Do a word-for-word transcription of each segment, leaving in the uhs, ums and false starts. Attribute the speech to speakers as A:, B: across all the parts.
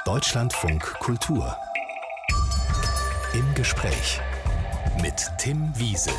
A: Deutschlandfunk Kultur. Im Gespräch mit Tim Wiese.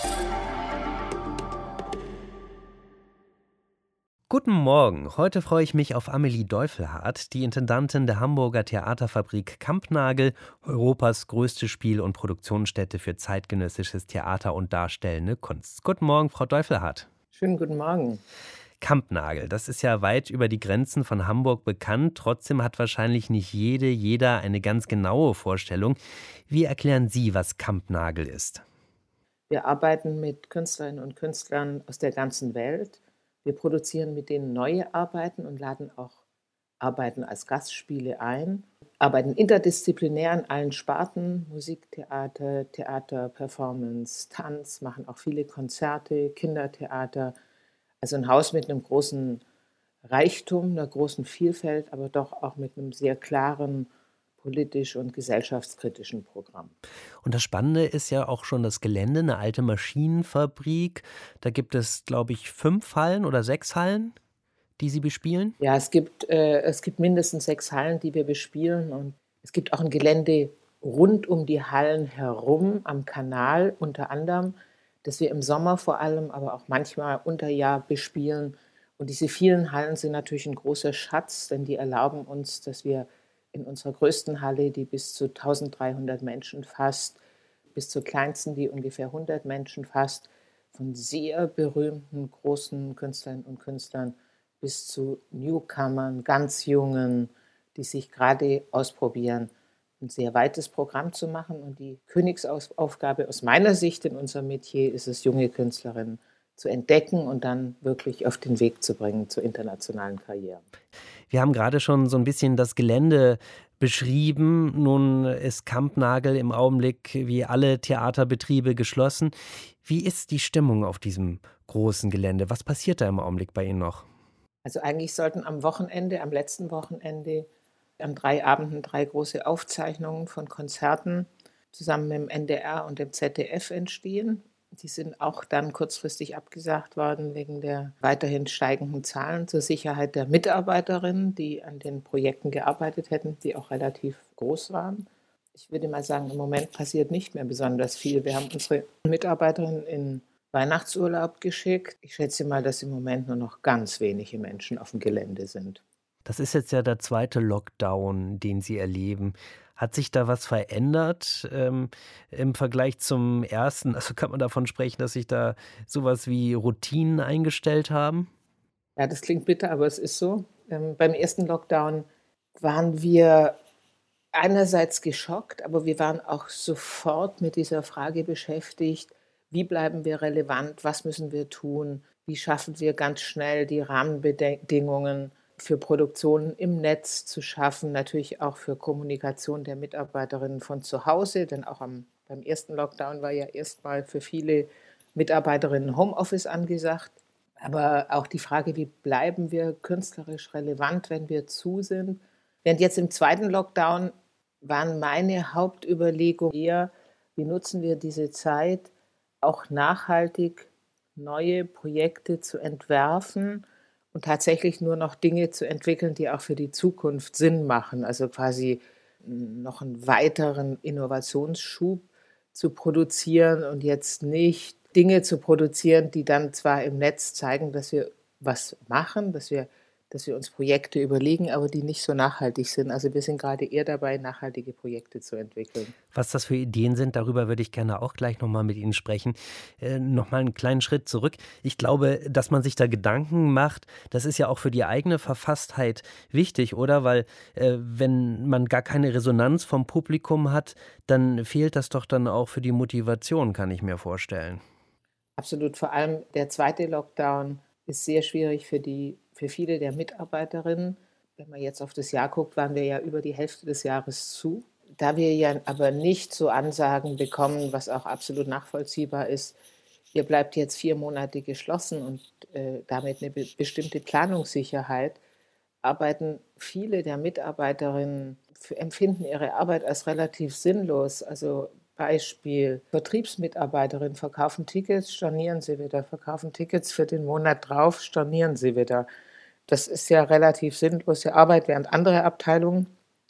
B: Guten Morgen, heute freue ich mich auf Amelie Deufelhardt, die Intendantin der Hamburger Theaterfabrik Kampnagel, Europas größte Spiel- und Produktionsstätte für zeitgenössisches Theater und darstellende Kunst. Guten Morgen, Frau Deufelhardt.
C: Schönen guten Morgen.
B: Kampnagel, das ist ja weit über die Grenzen von Hamburg bekannt. Trotzdem hat wahrscheinlich nicht jede, jeder eine ganz genaue Vorstellung. Wie erklären Sie, was Kampnagel ist?
C: Wir arbeiten mit Künstlerinnen und Künstlern aus der ganzen Welt. Wir produzieren mit denen neue Arbeiten und laden auch Arbeiten als Gastspiele ein. Arbeiten interdisziplinär in allen Sparten, Musik, Theater, Theater, Performance, Tanz, machen auch viele Konzerte, Kindertheater. Also ein Haus mit einem großen Reichtum, einer großen Vielfalt, aber doch auch mit einem sehr klaren politisch- und gesellschaftskritischen Programm.
B: Und das Spannende ist ja auch schon das Gelände, eine alte Maschinenfabrik. Da gibt es, glaube ich, fünf Hallen oder sechs Hallen, die Sie bespielen?
C: Ja, es gibt, äh, es gibt mindestens sechs Hallen, die wir bespielen. Und es gibt auch ein Gelände rund um die Hallen herum, am Kanal unter anderem, das wir im Sommer vor allem, aber auch manchmal unter Jahr bespielen. Und diese vielen Hallen sind natürlich ein großer Schatz, denn die erlauben uns, dass wir in unserer größten Halle, die bis zu eintausenddreihundert Menschen fasst, bis zur kleinsten, die ungefähr hundert Menschen fasst, von sehr berühmten großen Künstlerinnen und Künstlern bis zu Newcomern, ganz Jungen, die sich gerade ausprobieren, ein sehr weites Programm zu machen. Und die Königsaufgabe aus meiner Sicht in unserem Metier ist es, junge Künstlerinnen zu entdecken und dann wirklich auf den Weg zu bringen zu internationalen Karrieren.
B: Wir haben gerade schon so ein bisschen das Gelände beschrieben. Nun ist Kampnagel im Augenblick wie alle Theaterbetriebe geschlossen. Wie ist die Stimmung auf diesem großen Gelände? Was passiert da im Augenblick bei Ihnen noch?
C: Also eigentlich sollten am Wochenende, am letzten Wochenende, an drei Abenden drei große Aufzeichnungen von Konzerten zusammen mit dem N D R und dem Z D F entstehen. Die sind auch dann kurzfristig abgesagt worden wegen der weiterhin steigenden Zahlen zur Sicherheit der Mitarbeiterinnen, die an den Projekten gearbeitet hätten, die auch relativ groß waren. Ich würde mal sagen, im Moment passiert nicht mehr besonders viel. Wir haben unsere Mitarbeiterinnen in Weihnachtsurlaub geschickt. Ich schätze mal, dass im Moment nur noch ganz wenige Menschen auf dem Gelände sind.
B: Das ist jetzt ja der zweite Lockdown, den Sie erleben. Hat sich da was verändert ähm, im Vergleich zum ersten? Also kann man davon sprechen, dass sich da sowas wie Routinen eingestellt haben?
C: Ja, das klingt bitter, aber es ist so. Ähm, beim ersten Lockdown waren wir einerseits geschockt, aber wir waren auch sofort mit dieser Frage beschäftigt, wie bleiben wir relevant, was müssen wir tun, wie schaffen wir ganz schnell die Rahmenbedingungen für Produktionen im Netz zu schaffen, natürlich auch für Kommunikation der Mitarbeiterinnen von zu Hause, denn auch am, beim ersten Lockdown war ja erstmal für viele Mitarbeiterinnen Homeoffice angesagt. Aber auch die Frage, wie bleiben wir künstlerisch relevant, wenn wir zu sind. Während jetzt im zweiten Lockdown waren meine Hauptüberlegungen eher, wie nutzen wir diese Zeit, auch nachhaltig neue Projekte zu entwerfen und tatsächlich nur noch Dinge zu entwickeln, die auch für die Zukunft Sinn machen. Also quasi noch einen weiteren Innovationsschub zu produzieren und jetzt nicht Dinge zu produzieren, die dann zwar im Netz zeigen, dass wir was machen, dass wir, dass wir uns Projekte überlegen, aber die nicht so nachhaltig sind. Also wir sind gerade eher dabei, nachhaltige Projekte zu entwickeln.
B: Was das für Ideen sind, darüber würde ich gerne auch gleich nochmal mit Ihnen sprechen. Äh, nochmal einen kleinen Schritt zurück. Ich glaube, dass man sich da Gedanken macht, das ist ja auch für die eigene Verfasstheit wichtig, oder? Weil äh, wenn man gar keine Resonanz vom Publikum hat, dann fehlt das doch dann auch für die Motivation, kann ich mir vorstellen.
C: Absolut. Vor allem der zweite Lockdown ist sehr schwierig für die, für viele der Mitarbeiterinnen. Wenn man jetzt auf das Jahr guckt, waren wir ja über die Hälfte des Jahres zu. Da wir ja aber nicht so Ansagen bekommen, was auch absolut nachvollziehbar ist, ihr bleibt jetzt vier Monate geschlossen und äh, damit eine be- bestimmte Planungssicherheit, arbeiten viele der Mitarbeiterinnen, für, empfinden ihre Arbeit als relativ sinnlos. Also Beispiel, Vertriebsmitarbeiterinnen verkaufen Tickets, stornieren sie wieder, verkaufen Tickets für den Monat drauf, stornieren sie wieder. Das ist ja relativ sinnlose Arbeit, während andere Abteilungen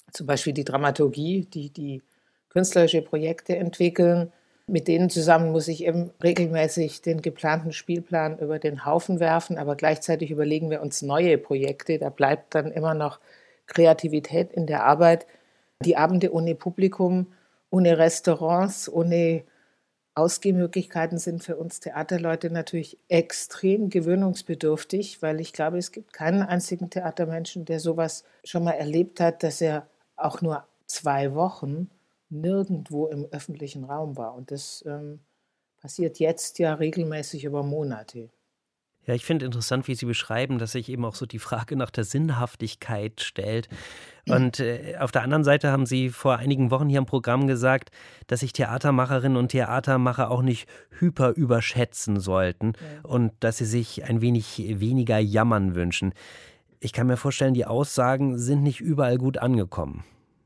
C: zum Beispiel die Dramaturgie, die die künstlerische Projekte entwickeln. Mit denen zusammen muss ich eben regelmäßig den geplanten Spielplan über den Haufen werfen, aber gleichzeitig überlegen wir uns neue Projekte. Da bleibt dann immer noch Kreativität in der Arbeit. Die Abende ohne Publikum, ohne Restaurants, ohne Ausgehmöglichkeiten sind für uns Theaterleute natürlich extrem gewöhnungsbedürftig, weil ich glaube, es gibt keinen einzigen Theatermenschen, der sowas schon mal erlebt hat, dass er auch nur zwei Wochen nirgendwo im öffentlichen Raum war. Und das ähm, passiert jetzt ja regelmäßig über Monate.
B: Ja, ich finde interessant, wie Sie beschreiben, dass sich eben auch so die Frage nach der Sinnhaftigkeit stellt. Und äh, auf der anderen Seite haben Sie vor einigen Wochen hier im Programm gesagt, dass sich Theatermacherinnen und Theatermacher auch nicht hyper überschätzen sollten
C: Ja.
B: und dass sie sich ein wenig weniger Jammern wünschen. Ich kann mir vorstellen, die Aussagen sind nicht überall gut angekommen.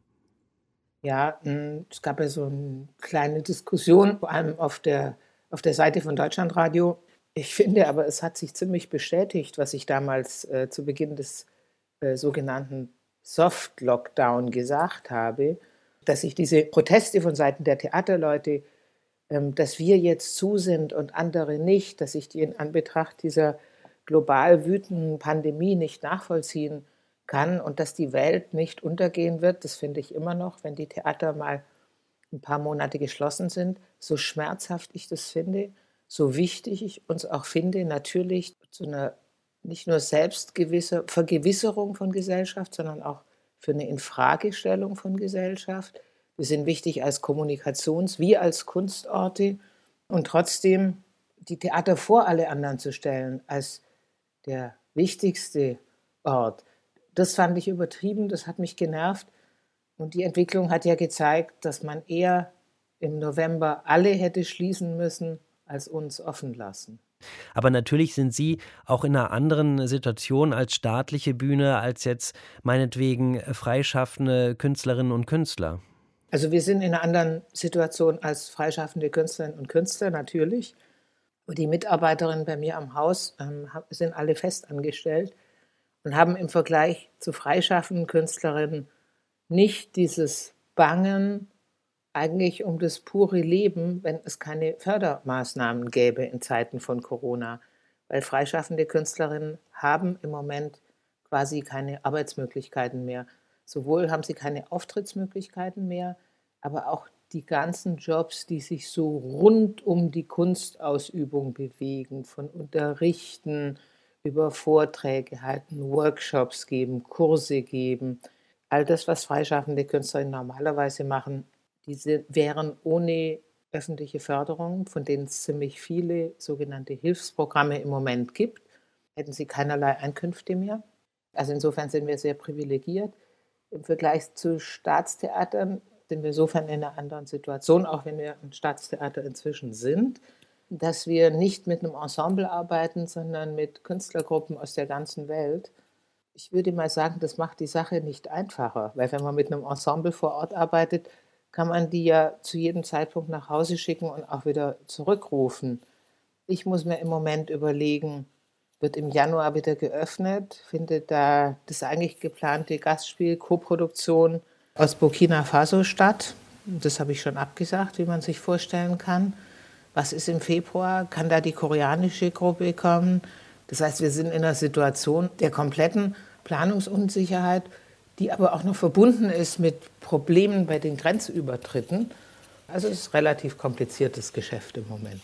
C: Ja, mh, es gab ja so eine kleine Diskussion, vor allem auf der, auf der Seite von Deutschlandradio. Ich finde aber, es hat sich ziemlich bestätigt, was ich damals äh, zu Beginn des äh, sogenannten Soft-Lockdown gesagt habe, dass sich diese Proteste von Seiten der Theaterleute, ähm, dass wir jetzt zu sind und andere nicht, dass ich die in Anbetracht dieser global wütenden Pandemie nicht nachvollziehen kann und dass die Welt nicht untergehen wird, das finde ich immer noch, wenn die Theater mal ein paar Monate geschlossen sind, so schmerzhaft ich das finde, so wichtig ich uns auch finde, natürlich zu einer nicht nur Selbstgewisser Vergewisserung von Gesellschaft, sondern auch für eine Infragestellung von Gesellschaft. Wir sind wichtig als Kommunikations- wie als Kunstorte und trotzdem die Theater vor alle anderen zu stellen als der wichtigste Ort. Das fand ich übertrieben, das hat mich genervt. Und die Entwicklung hat ja gezeigt, dass man eher im November alle hätte schließen müssen, als uns offen lassen.
B: Aber natürlich sind Sie auch in einer anderen Situation als staatliche Bühne, als jetzt meinetwegen freischaffende Künstlerinnen und Künstler.
C: Also wir sind in einer anderen Situation als freischaffende Künstlerinnen und Künstler natürlich. Und die Mitarbeiterinnen bei mir am Haus ähm, sind alle festangestellt und haben im Vergleich zu freischaffenden Künstlerinnen nicht dieses Bangen eigentlich um das pure Leben, wenn es keine Fördermaßnahmen gäbe in Zeiten von Corona. Weil freischaffende Künstlerinnen haben im Moment quasi keine Arbeitsmöglichkeiten mehr. Sowohl haben sie keine Auftrittsmöglichkeiten mehr, aber auch die ganzen Jobs, die sich so rund um die Kunstausübung bewegen, von Unterrichten über Vorträge halten, Workshops geben, Kurse geben. All das, was freischaffende Künstlerinnen normalerweise machen, diese wären ohne öffentliche Förderung, von denen es ziemlich viele sogenannte Hilfsprogramme im Moment gibt, hätten sie keinerlei Einkünfte mehr. Also insofern sind wir sehr privilegiert. Im Vergleich zu Staatstheatern sind wir insofern in einer anderen Situation, auch wenn wir ein Staatstheater inzwischen sind, dass wir nicht mit einem Ensemble arbeiten, sondern mit Künstlergruppen aus der ganzen Welt. Ich würde mal sagen, das macht die Sache nicht einfacher, weil wenn man mit einem Ensemble vor Ort arbeitet, kann man die ja zu jedem Zeitpunkt nach Hause schicken und auch wieder zurückrufen. Ich muss mir im Moment überlegen, wird im Januar wieder geöffnet, findet da das eigentlich geplante Gastspiel, Koproduktion aus Burkina Faso statt. Das habe ich schon abgesagt, wie man sich vorstellen kann. Was ist im Februar? Kann da die koreanische Gruppe kommen? Das heißt, wir sind in einer Situation der kompletten Planungsunsicherheit, die aber auch noch verbunden ist mit Problemen bei den Grenzübertritten. Also es ist ein relativ kompliziertes Geschäft im Moment.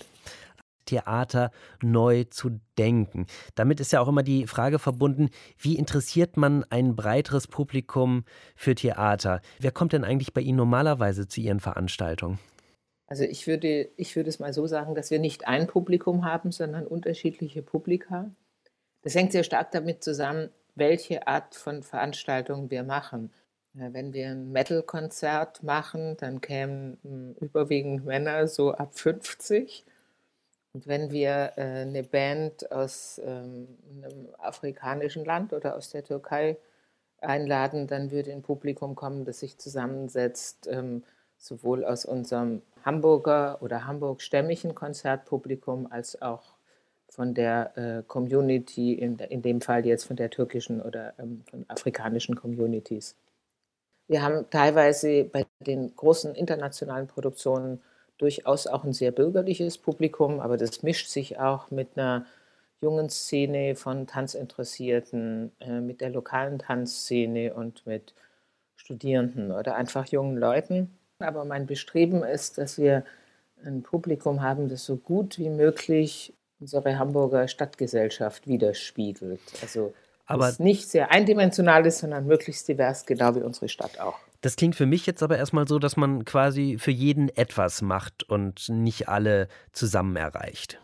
B: Theater neu zu denken. Damit ist ja auch immer die Frage verbunden, wie interessiert man ein breiteres Publikum für Theater? Wer kommt denn eigentlich bei Ihnen normalerweise zu Ihren Veranstaltungen?
C: Also ich würde, ich würde es mal so sagen, dass wir nicht ein Publikum haben, sondern unterschiedliche Publika. Das hängt sehr stark damit zusammen, welche Art von Veranstaltung wir machen. Wenn wir ein Metal-Konzert machen, dann kämen m, überwiegend Männer so ab fünfzig. Und wenn wir äh, eine Band aus ähm, einem afrikanischen Land oder aus der Türkei einladen, dann würde ein Publikum kommen, das sich zusammensetzt, ähm, sowohl aus unserem Hamburger oder hamburgstämmigen Konzertpublikum als auch von der äh, Community, in, in dem Fall jetzt von der türkischen oder ähm, von afrikanischen Communities. Wir haben teilweise bei den großen internationalen Produktionen durchaus auch ein sehr bürgerliches Publikum, aber das mischt sich auch mit einer jungen Szene von Tanzinteressierten, äh, mit der lokalen Tanzszene und mit Studierenden oder einfach jungen Leuten. Aber mein Bestreben ist, dass wir ein Publikum haben, das so gut wie möglich unsere Hamburger Stadtgesellschaft widerspiegelt. Also
B: Aber
C: das nicht sehr eindimensional ist, sondern möglichst divers, genau wie unsere Stadt auch.
B: das klingt für mich jetzt aber erstmal so, dass man quasi für jeden etwas macht und nicht alle zusammen erreicht.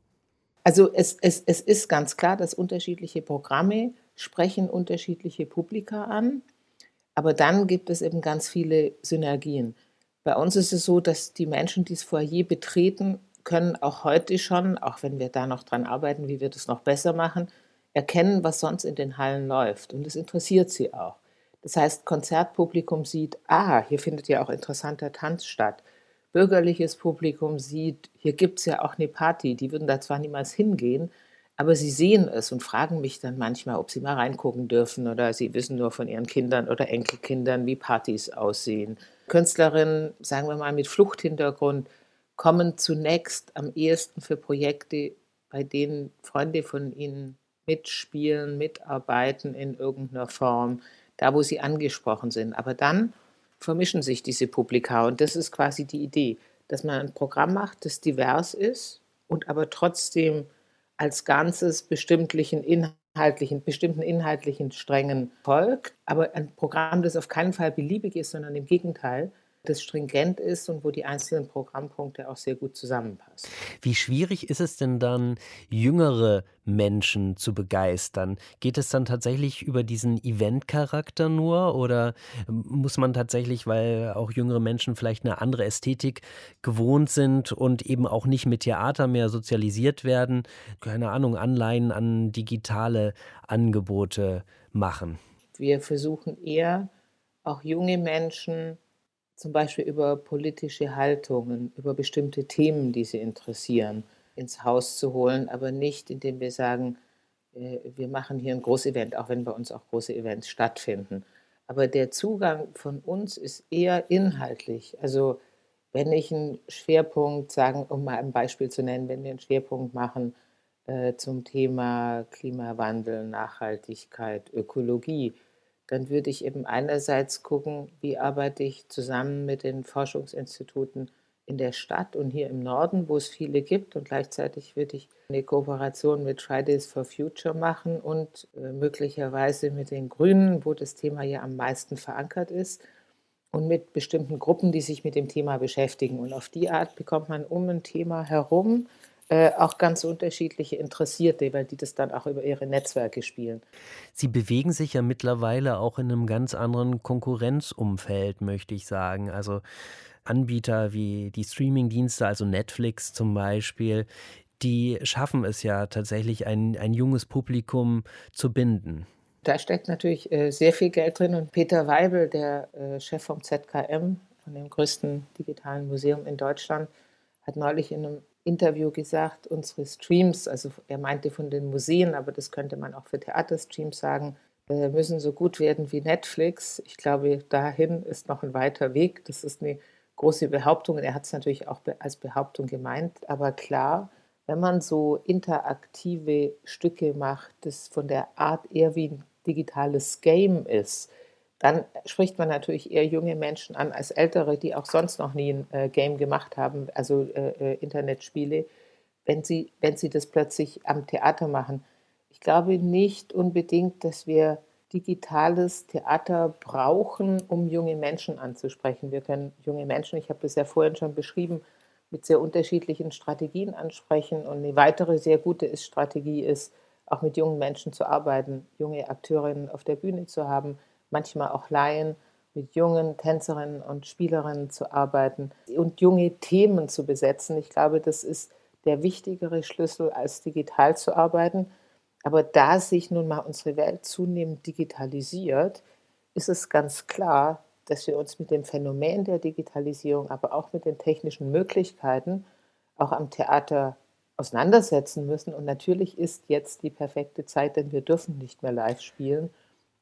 C: Also es, es, es ist ganz klar, dass unterschiedliche Programme sprechen unterschiedliche Publika an, aber dann gibt es eben ganz viele Synergien. Bei uns ist es so, dass die Menschen, die das Foyer betreten, können auch heute schon, auch wenn wir da noch dran arbeiten, wie wir das noch besser machen, erkennen, was sonst in den Hallen läuft. Und das interessiert sie auch. Das heißt, Konzertpublikum sieht, ah, hier findet ja auch interessanter Tanz statt. Bürgerliches Publikum sieht, hier gibt es ja auch eine Party. Die würden da zwar niemals hingehen, aber sie sehen es und fragen mich dann manchmal, ob sie mal reingucken dürfen oder sie wissen nur von ihren Kindern oder Enkelkindern, wie Partys aussehen. Künstlerinnen, sagen wir mal mit Fluchthintergrund, kommen zunächst am ehesten für Projekte, bei denen Freunde von ihnen mitspielen, mitarbeiten in irgendeiner Form, da wo sie angesprochen sind. Aber dann vermischen sich diese Publika und das ist quasi die Idee, dass man ein Programm macht, das divers ist und aber trotzdem als Ganzes bestimmtlichen inhaltlichen, bestimmten inhaltlichen Strängen folgt, aber ein Programm, das auf keinen Fall beliebig ist, sondern im Gegenteil, das stringent ist und wo die einzelnen Programmpunkte auch sehr gut zusammenpassen.
B: Wie schwierig ist es denn dann, jüngere Menschen zu begeistern? Geht es dann tatsächlich über diesen Event-Charakter nur oder muss man tatsächlich, weil auch jüngere Menschen vielleicht eine andere Ästhetik gewohnt sind und eben auch nicht mit Theater mehr sozialisiert werden, keine Ahnung, Anleihen an digitale Angebote machen?
C: Wir versuchen eher, auch junge Menschen zum Beispiel über politische Haltungen, über bestimmte Themen, die sie interessieren, ins Haus zu holen, aber nicht, indem wir sagen, äh, wir machen hier ein Großevent, auch wenn bei uns auch große Events stattfinden. Aber der Zugang von uns ist eher inhaltlich. Also wenn ich einen Schwerpunkt, sagen, um mal ein Beispiel zu nennen, wenn wir einen Schwerpunkt machen äh, zum Thema Klimawandel, Nachhaltigkeit, Ökologie, dann würde ich eben einerseits gucken, wie arbeite ich zusammen mit den Forschungsinstituten in der Stadt und hier im Norden, wo es viele gibt. Und gleichzeitig würde ich eine Kooperation mit Fridays for Future machen und äh, möglicherweise mit den Grünen, wo das Thema ja am meisten verankert ist, und mit bestimmten Gruppen, die sich mit dem Thema beschäftigen. Und auf die Art bekommt man um ein Thema herum äh, auch ganz unterschiedliche Interessierte, weil die das dann auch über ihre Netzwerke spielen.
B: Sie bewegen sich ja mittlerweile auch in einem ganz anderen Konkurrenzumfeld, möchte ich sagen. Also Anbieter wie die Streamingdienste, also Netflix zum Beispiel, die schaffen es ja tatsächlich, ein, ein junges Publikum zu binden.
C: Da steckt natürlich äh, sehr viel Geld drin und Peter Weibel, der äh, Chef vom Z K M, von dem größten digitalen Museum in Deutschland, hat neulich in einem Interview gesagt, unsere Streams, also er meinte von den Museen, aber das könnte man auch für Theaterstreams sagen, äh, müssen so gut werden wie Netflix. Ich glaube, dahin ist noch ein weiter Weg. Das ist eine große Behauptung und er hat es natürlich auch be- als Behauptung gemeint. Aber klar, wenn man so interaktive Stücke macht, das von der Art eher wie ein digitales Game ist, dann spricht man natürlich eher junge Menschen an als ältere, die auch sonst noch nie ein äh, Game gemacht haben, also äh, äh, Internetspiele, wenn sie, wenn sie das plötzlich am Theater machen. Ich glaube nicht unbedingt, dass wir digitales Theater brauchen, um junge Menschen anzusprechen. Wir können junge Menschen, ich habe das ja vorhin schon beschrieben, mit sehr unterschiedlichen Strategien ansprechen. Und eine weitere sehr gute ist, Strategie ist, auch mit jungen Menschen zu arbeiten, junge Akteurinnen auf der Bühne zu haben, manchmal auch Laien, mit jungen Tänzerinnen und Spielerinnen zu arbeiten und junge Themen zu besetzen. Ich glaube, das ist der wichtigere Schlüssel, als digital zu arbeiten. Aber da sich nun mal unsere Welt zunehmend digitalisiert, ist es ganz klar, dass wir uns mit dem Phänomen der Digitalisierung, aber auch mit den technischen Möglichkeiten auch am Theater auseinandersetzen müssen. Und natürlich ist jetzt die perfekte Zeit, denn wir dürfen nicht mehr live spielen.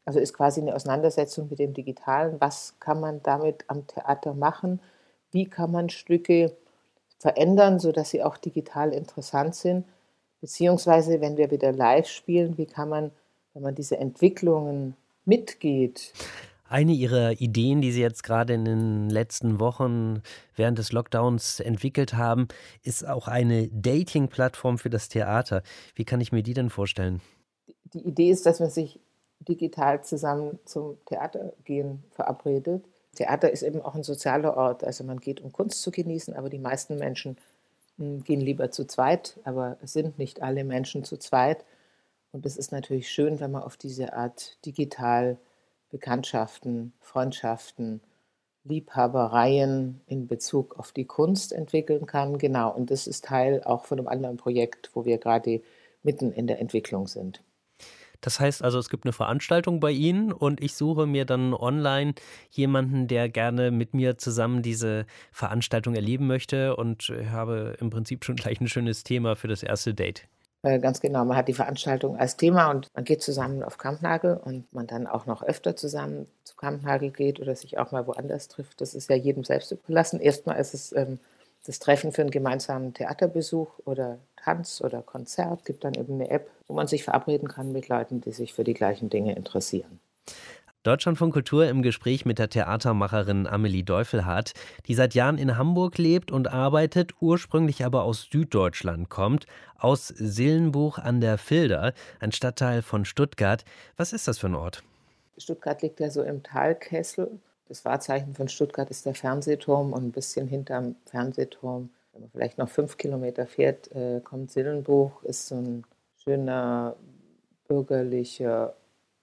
C: Also ist quasi eine Auseinandersetzung mit dem Digitalen. Was kann man damit am Theater machen? Wie kann man Stücke verändern, sodass sie auch digital interessant sind? Beziehungsweise, wenn wir wieder live spielen, wie kann man, wenn man diese Entwicklungen mitgeht?
B: Eine Ihrer Ideen, die Sie jetzt gerade in den letzten Wochen während des Lockdowns entwickelt haben, ist auch eine Dating-Plattform für das Theater. Wie kann ich mir die denn vorstellen?
C: Die Idee ist, dass man sich digital zusammen zum Theatergehen verabredet. Theater ist eben auch ein sozialer Ort. Also man geht, um Kunst zu genießen, aber die meisten Menschen hm, gehen lieber zu zweit, aber es sind nicht alle Menschen zu zweit. Und es ist natürlich schön, wenn man auf diese Art digital Bekanntschaften, Freundschaften, Liebhabereien in Bezug auf die Kunst entwickeln kann. Genau, und das ist Teil auch von einem anderen Projekt, wo wir gerade mitten in der Entwicklung sind.
B: Das heißt also, es gibt eine Veranstaltung bei Ihnen und ich suche mir dann online jemanden, der gerne mit mir zusammen diese Veranstaltung erleben möchte und habe im Prinzip schon gleich ein schönes Thema für das erste Date.
C: Äh, ganz genau, man hat die Veranstaltung als Thema und man geht zusammen auf Kampnagel und man dann auch noch öfter zusammen zu Kampnagel geht oder sich auch mal woanders trifft. Das ist ja jedem selbst überlassen. Erstmal ist es ähm, das Treffen für einen gemeinsamen Theaterbesuch oder Tanz oder Konzert. Es gibt dann eben eine App, wo man sich verabreden kann mit Leuten, die sich für die gleichen Dinge interessieren.
B: Deutschlandfunk Kultur im Gespräch mit der Theatermacherin Amelie Deufelhardt, die seit Jahren in Hamburg lebt und arbeitet, ursprünglich aber aus Süddeutschland kommt, aus Sillenbuch an der Filder, ein Stadtteil von Stuttgart. Was ist das für ein Ort?
C: Stuttgart liegt ja so im Talkessel. Das Wahrzeichen von Stuttgart ist der Fernsehturm und ein bisschen hinterm Fernsehturm, wenn man vielleicht noch fünf Kilometer fährt, äh, kommt Sillenbuch, ist so ein schöner bürgerlicher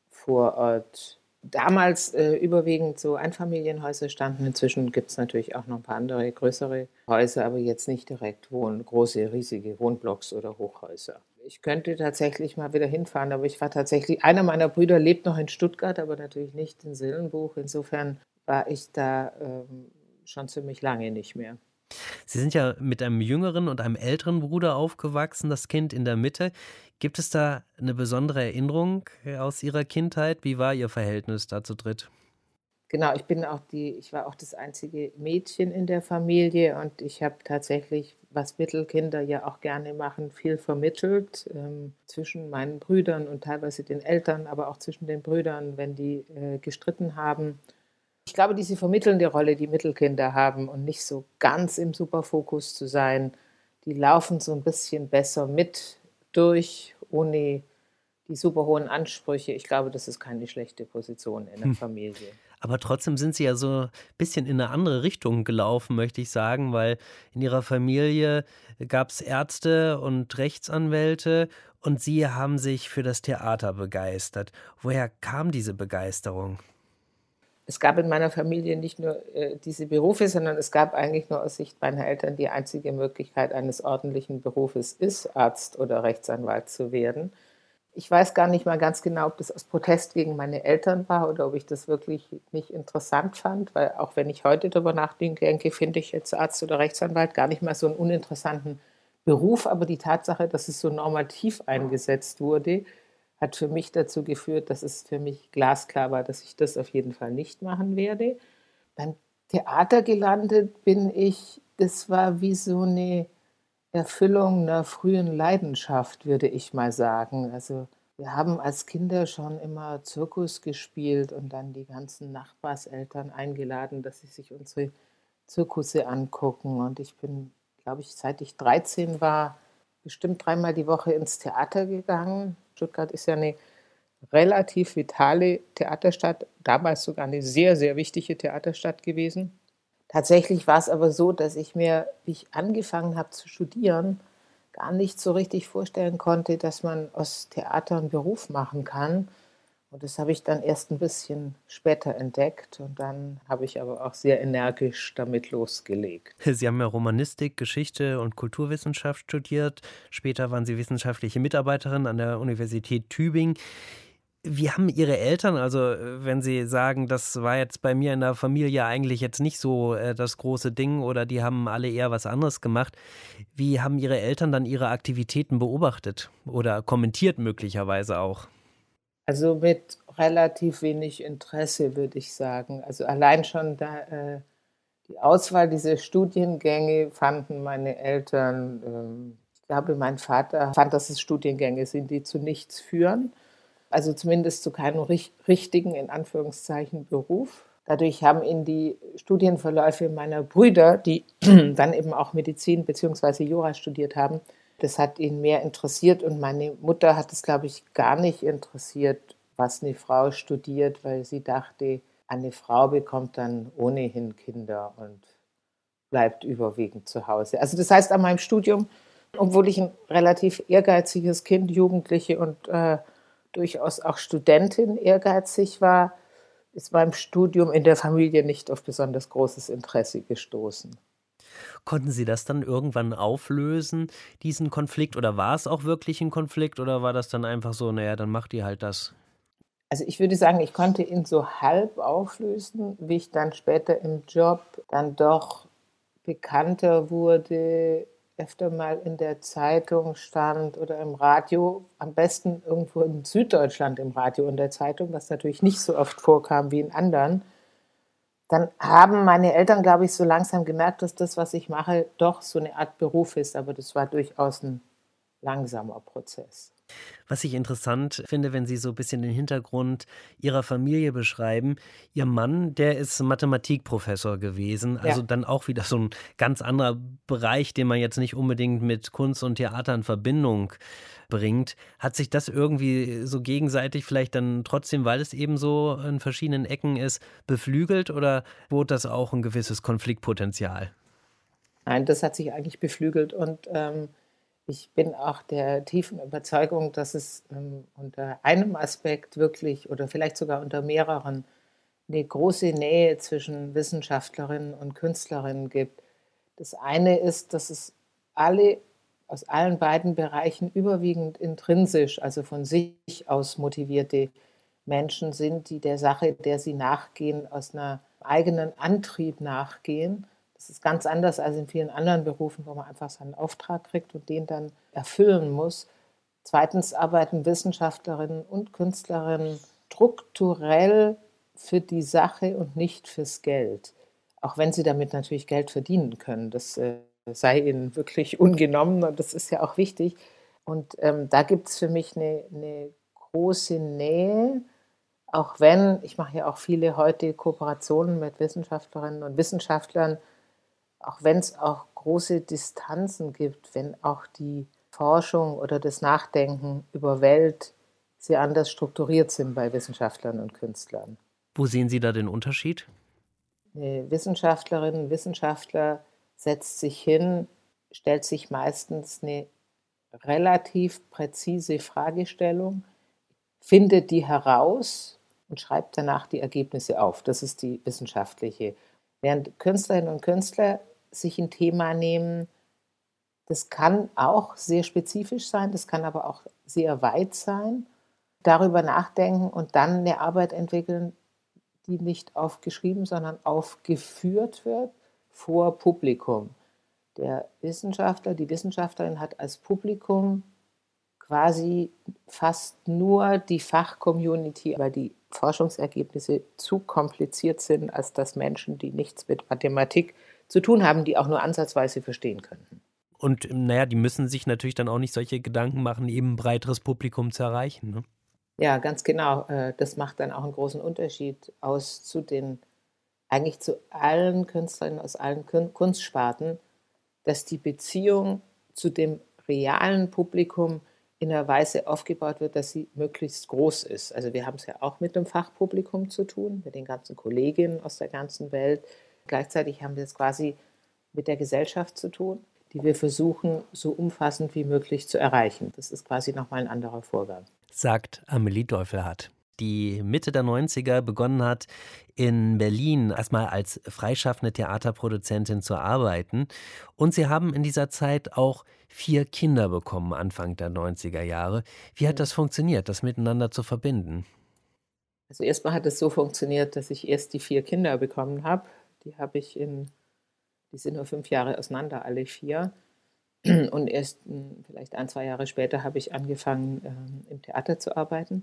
C: Vorort. Damals äh, überwiegend so Einfamilienhäuser standen. Inzwischen gibt es natürlich auch noch ein paar andere größere Häuser, aber jetzt nicht direkt Wohn große, riesige Wohnblocks oder Hochhäuser. Ich könnte tatsächlich mal wieder hinfahren, aber ich war tatsächlich, einer meiner Brüder lebt noch in Stuttgart, aber natürlich nicht in Sillenbuch. Insofern war ich da ähm, schon ziemlich lange nicht mehr.
B: Sie sind ja mit einem jüngeren und einem älteren Bruder aufgewachsen, das Kind in der Mitte. Gibt es da eine besondere Erinnerung aus Ihrer Kindheit? Wie war Ihr Verhältnis da zu dritt?
C: Genau, ich bin auch die, ich war auch das einzige Mädchen in der Familie und ich habe tatsächlich, was Mittelkinder ja auch gerne machen, viel vermittelt ähm, zwischen meinen Brüdern und teilweise den Eltern, aber auch zwischen den Brüdern, wenn die äh, gestritten haben. Ich glaube, diese vermittelnde Rolle, die Mittelkinder haben und nicht so ganz im Superfokus zu sein, die laufen so ein bisschen besser mit durch, ohne die super hohen Ansprüche. Ich glaube, das ist keine schlechte Position in der Familie.
B: Aber trotzdem sind Sie ja so ein bisschen in eine andere Richtung gelaufen, möchte ich sagen, weil in Ihrer Familie gab es Ärzte und Rechtsanwälte und Sie haben sich für das Theater begeistert. Woher kam diese Begeisterung?
C: Es gab in meiner Familie nicht nur äh, diese Berufe, sondern es gab eigentlich nur aus Sicht meiner Eltern die einzige Möglichkeit eines ordentlichen Berufes ist, Arzt oder Rechtsanwalt zu werden. Ich weiß gar nicht mal ganz genau, ob das aus Protest gegen meine Eltern war oder ob ich das wirklich nicht interessant fand, weil auch wenn ich heute darüber nachdenke, finde ich jetzt Arzt oder Rechtsanwalt gar nicht mal so einen uninteressanten Beruf, aber die Tatsache, dass es so normativ eingesetzt wurde, hat für mich dazu geführt, dass es für mich glasklar war, dass ich das auf jeden Fall nicht machen werde. Beim Theater gelandet bin ich, das war wie so eine Erfüllung einer frühen Leidenschaft, würde ich mal sagen. Also wir haben als Kinder schon immer Zirkus gespielt und dann die ganzen Nachbarseltern eingeladen, dass sie sich unsere Zirkusse angucken. Und ich bin, glaube ich, seit ich dreizehn war, bestimmt dreimal die Woche ins Theater gegangen. Stuttgart ist ja eine relativ vitale Theaterstadt, damals sogar eine sehr, sehr wichtige Theaterstadt gewesen. Tatsächlich war es aber so, dass ich mir, wie ich angefangen habe zu studieren, gar nicht so richtig vorstellen konnte, dass man aus Theater einen Beruf machen kann. Und das habe ich dann erst ein bisschen später entdeckt und dann habe ich aber auch sehr energisch damit losgelegt.
B: Sie haben ja Romanistik, Geschichte und Kulturwissenschaft studiert. Später waren Sie wissenschaftliche Mitarbeiterin an der Universität Tübingen. Wie haben Ihre Eltern, also wenn Sie sagen, das war jetzt bei mir in der Familie eigentlich jetzt nicht so äh, das große Ding oder die haben alle eher was anderes gemacht, wie haben Ihre Eltern dann Ihre Aktivitäten beobachtet oder kommentiert möglicherweise auch?
C: Also mit relativ wenig Interesse, würde ich sagen. Also allein schon da äh, die Auswahl dieser Studiengänge fanden meine Eltern, ähm, ich glaube, mein Vater fand, dass es Studiengänge sind, die zu nichts führen. Also zumindest zu keinem rich- richtigen, in Anführungszeichen, Beruf. Dadurch haben ihn die Studienverläufe meiner Brüder, die dann eben auch Medizin bzw. Jura studiert haben, das hat ihn mehr interessiert. Und meine Mutter hat es, glaube ich, gar nicht interessiert, was eine Frau studiert, weil sie dachte, eine Frau bekommt dann ohnehin Kinder und bleibt überwiegend zu Hause. Also das heißt, an meinem Studium, obwohl ich ein relativ ehrgeiziges Kind, Jugendliche und äh, durchaus auch Studentin ehrgeizig war, ist beim Studium in der Familie nicht auf besonders großes Interesse gestoßen.
B: Konnten Sie das dann irgendwann auflösen, diesen Konflikt? Oder war es auch wirklich ein Konflikt? Oder war das dann einfach so, naja, dann macht ihr halt das?
C: Also ich würde sagen, ich konnte ihn so halb auflösen, wie ich dann später im Job dann doch bekannter wurde, öfter mal in der Zeitung stand oder im Radio, am besten irgendwo in Süddeutschland im Radio und der Zeitung, was natürlich nicht so oft vorkam wie in anderen. Dann haben meine Eltern, glaube ich, so langsam gemerkt, dass das, was ich mache, doch so eine Art Beruf ist, aber das war durchaus ein langsamer Prozess.
B: Was ich interessant finde, wenn Sie so ein bisschen den Hintergrund Ihrer Familie beschreiben. Ihr Mann, der ist Mathematikprofessor gewesen, also
C: Ja.
B: dann auch wieder so ein ganz anderer Bereich, den man jetzt nicht unbedingt mit Kunst und Theater in Verbindung bringt. Hat sich das irgendwie so gegenseitig vielleicht dann trotzdem, weil es eben so in verschiedenen Ecken ist, beflügelt oder bot das auch ein gewisses Konfliktpotenzial?
C: Nein, das hat sich eigentlich beflügelt und ähm, ich bin auch der tiefen Überzeugung, dass es ähm, unter einem Aspekt wirklich oder vielleicht sogar unter mehreren eine große Nähe zwischen Wissenschaftlerinnen und Künstlerinnen gibt. Das eine ist, dass es alle aus allen beiden Bereichen überwiegend intrinsisch, also von sich aus motivierte Menschen sind, die der Sache, der sie nachgehen, aus einem eigenen Antrieb nachgehen. Das ist ganz anders als in vielen anderen Berufen, wo man einfach seinen Auftrag kriegt und den dann erfüllen muss. Zweitens arbeiten Wissenschaftlerinnen und Künstlerinnen strukturell für die Sache und nicht fürs Geld. Auch wenn sie damit natürlich Geld verdienen können. Das äh, sei ihnen wirklich ungenommen und das ist ja auch wichtig. Und ähm, da gibt es für mich eine, eine große Nähe, auch wenn, ich mache ja auch viele heute Kooperationen mit Wissenschaftlerinnen und Wissenschaftlern, auch wenn es auch große Distanzen gibt, wenn auch die Forschung oder das Nachdenken über Welt sehr anders strukturiert sind bei Wissenschaftlern und Künstlern.
B: Wo sehen Sie da den Unterschied?
C: Eine Wissenschaftlerin, ein Wissenschaftler setzt sich hin, stellt sich meistens eine relativ präzise Fragestellung, findet die heraus und schreibt danach die Ergebnisse auf. Das ist die wissenschaftliche. Während Künstlerinnen und Künstler sich ein Thema nehmen, das kann auch sehr spezifisch sein, das kann aber auch sehr weit sein, darüber nachdenken und dann eine Arbeit entwickeln, die nicht aufgeschrieben, sondern aufgeführt wird vor Publikum. Der Wissenschaftler, die Wissenschaftlerin hat als Publikum quasi fast nur die Fachcommunity, weil die Forschungsergebnisse zu kompliziert sind, als dass Menschen, die nichts mit Mathematik zu tun haben, die auch nur ansatzweise verstehen könnten.
B: Und naja, die müssen sich natürlich dann auch nicht solche Gedanken machen, eben ein breiteres Publikum zu erreichen, ne?
C: Ja, ganz genau. Äh, Das macht dann auch einen großen Unterschied aus zu den, eigentlich zu allen Künstlerinnen aus allen Kun- Kunstsparten, dass die Beziehung zu dem realen Publikum in einer Weise aufgebaut wird, dass sie möglichst groß ist. Also wir haben es ja auch mit dem Fachpublikum zu tun, mit den ganzen Kolleginnen aus der ganzen Welt. Gleichzeitig haben wir es quasi mit der Gesellschaft zu tun, die wir versuchen, so umfassend wie möglich zu erreichen. Das ist quasi nochmal ein anderer Vorgang.
B: Sagt Amelie Deufelhardt, die Mitte der neunziger begonnen hat, in Berlin erstmal als freischaffende Theaterproduzentin zu arbeiten. Und Sie haben in dieser Zeit auch vier Kinder bekommen, Anfang der neunziger Jahre. Wie hat das funktioniert, das miteinander zu verbinden?
C: Also erstmal hat es so funktioniert, dass ich erst die vier Kinder bekommen habe. Die habe ich in, die sind nur fünf Jahre auseinander, alle vier. Und erst mh, vielleicht ein, zwei Jahre später habe ich angefangen, ähm, im Theater zu arbeiten.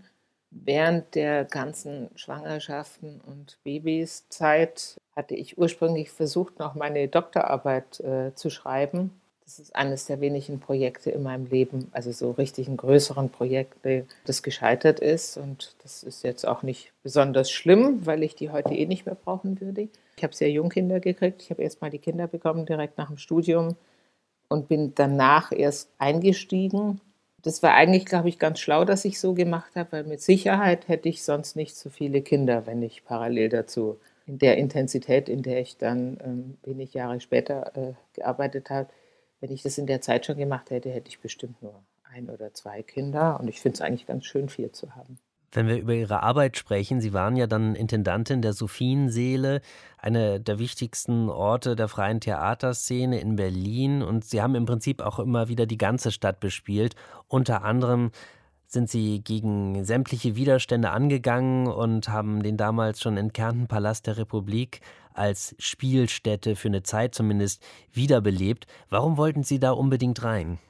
C: Während der ganzen Schwangerschaften und Babyszeit hatte ich ursprünglich versucht, noch meine Doktorarbeit, äh, zu schreiben. Das ist eines der wenigen Projekte in meinem Leben, also so richtigen größeren Projekte, das gescheitert ist. Und das ist jetzt auch nicht besonders schlimm, weil ich die heute eh nicht mehr brauchen würde. Ich habe sehr jung Kinder gekriegt. Ich habe erst mal die Kinder bekommen direkt nach dem Studium und bin danach erst eingestiegen. Das war eigentlich, glaube ich, ganz schlau, dass ich so gemacht habe, weil mit Sicherheit hätte ich sonst nicht so viele Kinder, wenn ich parallel dazu in der Intensität, in der ich dann ähm, wenig Jahre später äh, gearbeitet habe, wenn ich das in der Zeit schon gemacht hätte, hätte ich bestimmt nur ein oder zwei Kinder. Und ich finde es eigentlich ganz schön, viel zu haben.
B: Wenn wir über Ihre Arbeit sprechen, Sie waren ja dann Intendantin der Sophienseele, eine der wichtigsten Orte der freien Theaterszene in Berlin. Und Sie haben im Prinzip auch immer wieder die ganze Stadt bespielt. Unter anderem sind Sie gegen sämtliche Widerstände angegangen und haben den damals schon entkernten Palast der Republik als Spielstätte für eine Zeit zumindest wiederbelebt. Warum wollten Sie da unbedingt rein?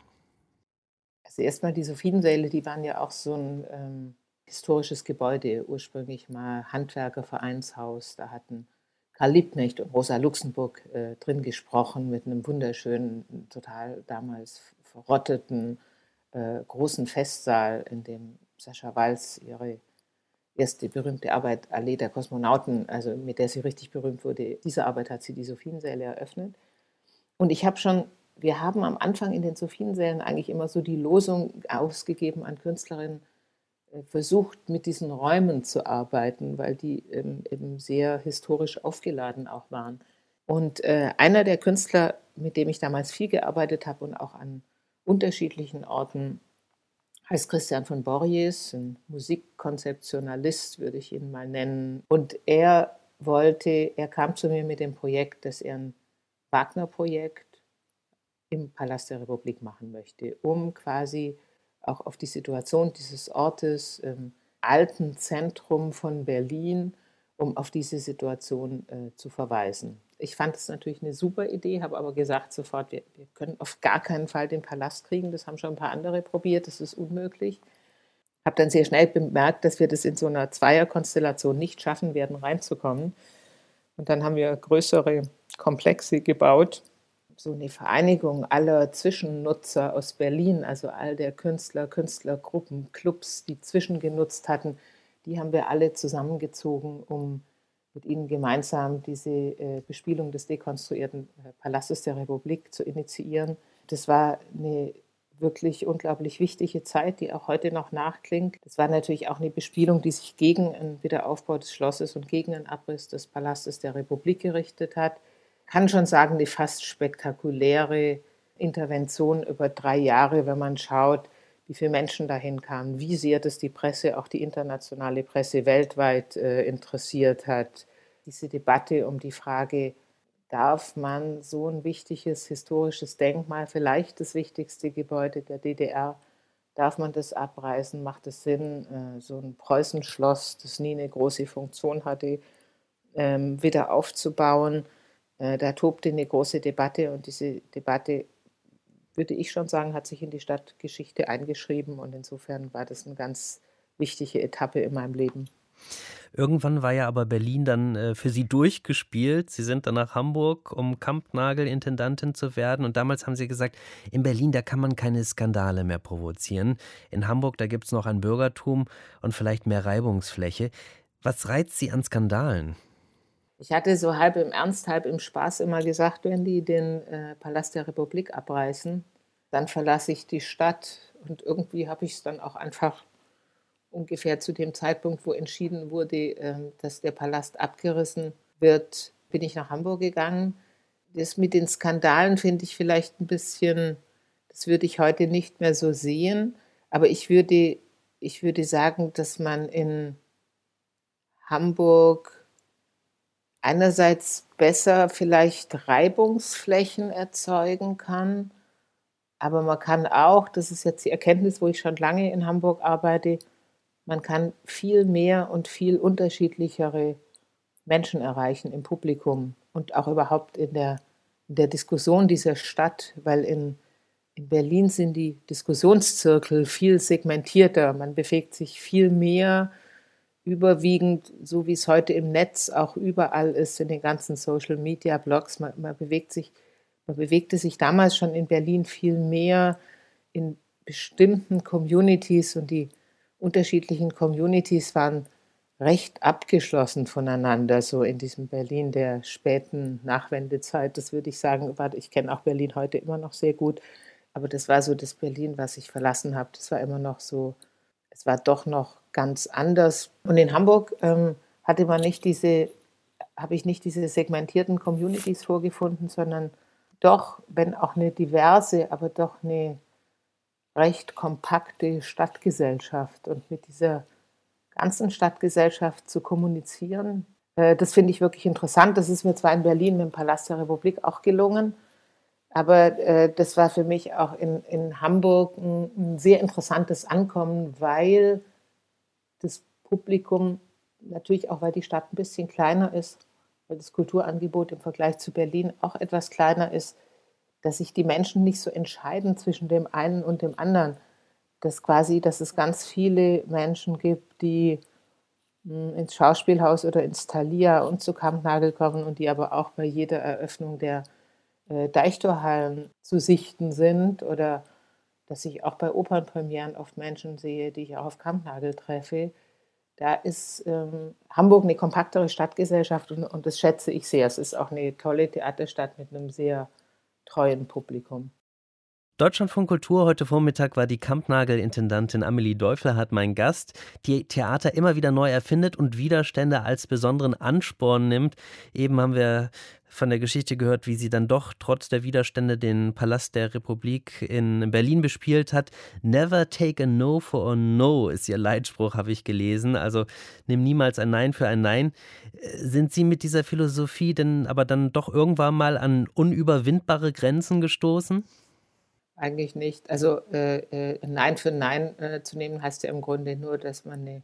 C: Also erstmal die Sophiensäle, die waren ja auch so ein ähm, historisches Gebäude, ursprünglich mal Handwerkervereinshaus. Da hatten Karl Liebknecht und Rosa Luxemburg äh, drin gesprochen mit einem wunderschönen, total damals verrotteten, äh, großen Festsaal, in dem Sascha Walz ihre erste berühmte Arbeit Allee der Kosmonauten, also mit der sie richtig berühmt wurde, diese Arbeit hat sie die Sophiensäle eröffnet. Und ich habe schon, wir haben am Anfang in den Sophiensälen eigentlich immer so die Losung ausgegeben an Künstlerinnen, äh, versucht mit diesen Räumen zu arbeiten, weil die ähm, eben sehr historisch aufgeladen auch waren. Und äh, einer der Künstler, mit dem ich damals viel gearbeitet habe und auch an unterschiedlichen Orten, heißt Christian von Borries, ein Musikkonzeptionalist, würde ich ihn mal nennen. Und er wollte, er kam zu mir mit dem Projekt, dass er ein Wagner-Projekt im Palast der Republik machen möchte, um quasi auch auf die Situation dieses Ortes, im alten Zentrum von Berlin, um auf diese Situation äh, zu verweisen. Ich fand es natürlich eine super Idee, habe aber gesagt sofort, wir, wir können auf gar keinen Fall den Palast kriegen, das haben schon ein paar andere probiert, das ist unmöglich. Habe dann sehr schnell bemerkt, dass wir das in so einer Zweierkonstellation nicht schaffen werden, reinzukommen. Und dann haben wir größere Komplexe gebaut, so eine Vereinigung aller Zwischennutzer aus Berlin, also all der Künstler, Künstlergruppen, Clubs, die zwischengenutzt hatten, die haben wir alle zusammengezogen, um mit ihnen gemeinsam diese äh, Bespielung des dekonstruierten äh, Palastes der Republik zu initiieren. Das war eine wirklich unglaublich wichtige Zeit, die auch heute noch nachklingt. Das war natürlich auch eine Bespielung, die sich gegen einen Wiederaufbau des Schlosses und gegen einen Abriss des Palastes der Republik gerichtet hat. Kann schon sagen, eine fast spektakuläre Intervention über drei Jahre, wenn man schaut, wie viele Menschen dahin kamen, wie sehr das die Presse, auch die internationale Presse weltweit äh, interessiert hat. Diese Debatte um die Frage, darf man so ein wichtiges historisches Denkmal, vielleicht das wichtigste Gebäude der D D R, darf man das abreißen? Macht es Sinn, äh, so ein Preußenschloss, das nie eine große Funktion hatte, ähm, wieder aufzubauen? Da tobte eine große Debatte und diese Debatte, würde ich schon sagen, hat sich in die Stadtgeschichte eingeschrieben und insofern war das eine ganz wichtige Etappe in meinem Leben.
B: Irgendwann war ja aber Berlin dann äh, für Sie durchgespielt. Sie sind dann nach Hamburg, um Kampnagel-Intendantin zu werden. Und damals haben Sie gesagt, in Berlin, da kann man keine Skandale mehr provozieren. In Hamburg, da gibt es noch ein Bürgertum und vielleicht mehr Reibungsfläche. Was reizt Sie an Skandalen?
C: Ich hatte so halb im Ernst, halb im Spaß immer gesagt, wenn die den äh, Palast der Republik abreißen, dann verlasse ich die Stadt. Und irgendwie habe ich es dann auch einfach ungefähr zu dem Zeitpunkt, wo entschieden wurde, äh, dass der Palast abgerissen wird, bin ich nach Hamburg gegangen. Das mit den Skandalen finde ich vielleicht ein bisschen, das würde ich heute nicht mehr so sehen. Aber ich würde, ich würde sagen, dass man in Hamburg einerseits besser vielleicht Reibungsflächen erzeugen kann, aber man kann auch, das ist jetzt die Erkenntnis, wo ich schon lange in Hamburg arbeite, man kann viel mehr und viel unterschiedlichere Menschen erreichen im Publikum und auch überhaupt in der, in der Diskussion dieser Stadt, weil in, in Berlin sind die Diskussionszirkel viel segmentierter. Man bewegt sich viel mehr, überwiegend, so wie es heute im Netz auch überall ist, in den ganzen Social-Media-Blogs. Man, man bewegt sich, man bewegte sich damals schon in Berlin viel mehr in bestimmten Communities, und die unterschiedlichen Communities waren recht abgeschlossen voneinander, so in diesem Berlin der späten Nachwendezeit. Das würde ich sagen, ich kenne auch Berlin heute immer noch sehr gut, aber das war so das Berlin, was ich verlassen habe. Das war immer noch so, es war doch noch ganz anders. Und in Hamburg ähm, hatte man nicht diese, habe ich nicht diese segmentierten Communities vorgefunden, sondern doch, wenn auch eine diverse, aber doch eine recht kompakte Stadtgesellschaft. Und mit dieser ganzen Stadtgesellschaft zu kommunizieren, äh, das finde ich wirklich interessant. Das ist mir zwar in Berlin mit dem Palast der Republik auch gelungen, aber äh, das war für mich auch in, in Hamburg ein, ein sehr interessantes Ankommen, weil das Publikum, natürlich auch, weil die Stadt ein bisschen kleiner ist, weil das Kulturangebot im Vergleich zu Berlin auch etwas kleiner ist, dass sich die Menschen nicht so entscheiden zwischen dem einen und dem anderen. Dass quasi, dass es ganz viele Menschen gibt, die mh, ins Schauspielhaus oder ins Thalia und zu Kampnagel kommen und die aber auch bei jeder Eröffnung der äh, Deichtorhallen zu sichten sind, oder dass ich auch bei Opernpremieren oft Menschen sehe, die ich auch auf Kampnagel treffe. Da ist ähm, Hamburg eine kompaktere Stadtgesellschaft, und, und das schätze ich sehr. Es ist auch eine tolle Theaterstadt mit einem sehr treuen Publikum.
B: Deutschlandfunk Kultur heute Vormittag war die Kampnagel-Intendantin Amelie Däufler-Hardt mein Gast, die Theater immer wieder neu erfindet und Widerstände als besonderen Ansporn nimmt. Eben haben wir von der Geschichte gehört, wie sie dann doch trotz der Widerstände den Palast der Republik in Berlin bespielt hat. Never take a no for a no ist ihr Leitspruch, habe ich gelesen. Also nimm niemals ein Nein für ein Nein. Sind Sie mit dieser Philosophie denn aber dann doch irgendwann mal an unüberwindbare Grenzen gestoßen?
C: Eigentlich nicht. Also äh, äh, Nein für Nein äh, zu nehmen, heißt ja im Grunde nur, dass man eine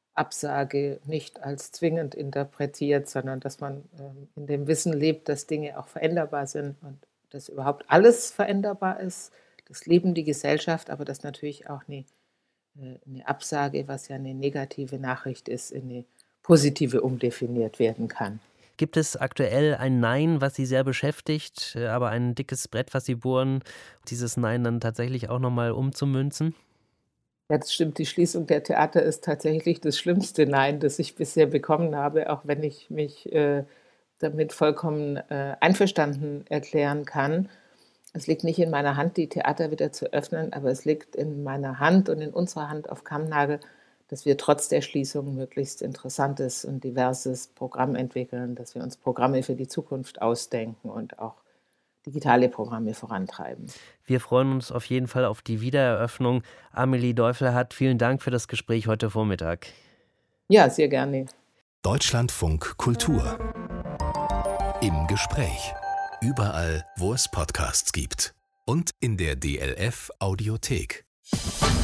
C: Absage nicht als zwingend interpretiert, sondern dass man ähm, in dem Wissen lebt, dass Dinge auch veränderbar sind und dass überhaupt alles veränderbar ist, das Leben, die Gesellschaft, aber dass natürlich auch eine, äh, eine Absage, was ja eine negative Nachricht ist, in eine positive umdefiniert werden kann.
B: Gibt es aktuell ein Nein, was Sie sehr beschäftigt, aber ein dickes Brett, was Sie bohren, dieses Nein dann tatsächlich auch nochmal umzumünzen?
C: Ja, das stimmt. Die Schließung der Theater ist tatsächlich das schlimmste Nein, das ich bisher bekommen habe, auch wenn ich mich äh, damit vollkommen äh, einverstanden erklären kann. Es liegt nicht in meiner Hand, die Theater wieder zu öffnen, aber es liegt in meiner Hand und in unserer Hand auf Kammnagel, dass wir trotz der Schließung möglichst interessantes und diverses Programm entwickeln, dass wir uns Programme für die Zukunft ausdenken und auch digitale Programme vorantreiben.
B: Wir freuen uns auf jeden Fall auf die Wiedereröffnung. Amelie Däufler-Hardt, vielen Dank für das Gespräch heute Vormittag.
C: Ja, sehr gerne.
A: Deutschlandfunk Kultur. Im Gespräch. Überall, wo es Podcasts gibt. Und in der D L F Audiothek.